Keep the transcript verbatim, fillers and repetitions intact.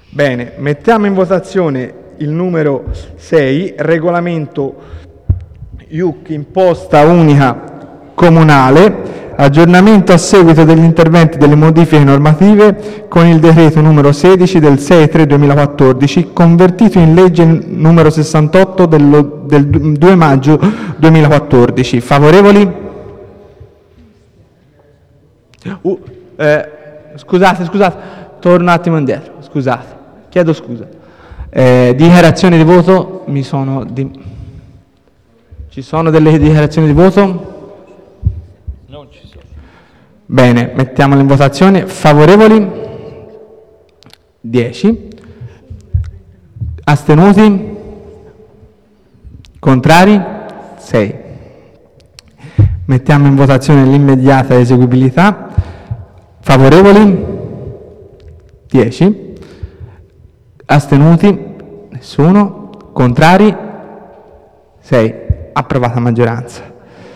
Bene, mettiamo in votazione il numero sei, regolamento I U C imposta unica comunale, aggiornamento a seguito degli interventi delle modifiche normative con il decreto numero sedici del sei tre duemilaquattordici, convertito in legge numero sessantotto dello, del due maggio duemilaquattordici. Favorevoli? Uh, eh, scusate, scusate, torno un attimo indietro, scusate, chiedo scusa. Eh, dichiarazioni di voto, mi sono... Di... Ci sono delle dichiarazioni di voto? Non ci sono. Bene, mettiamole in votazione. Favorevoli? dieci. Astenuti? Contrari? sei. Mettiamo in votazione l'immediata eseguibilità. Favorevoli? dieci. Astenuti? Nessuno. Contrari? sei. Approvata a maggioranza.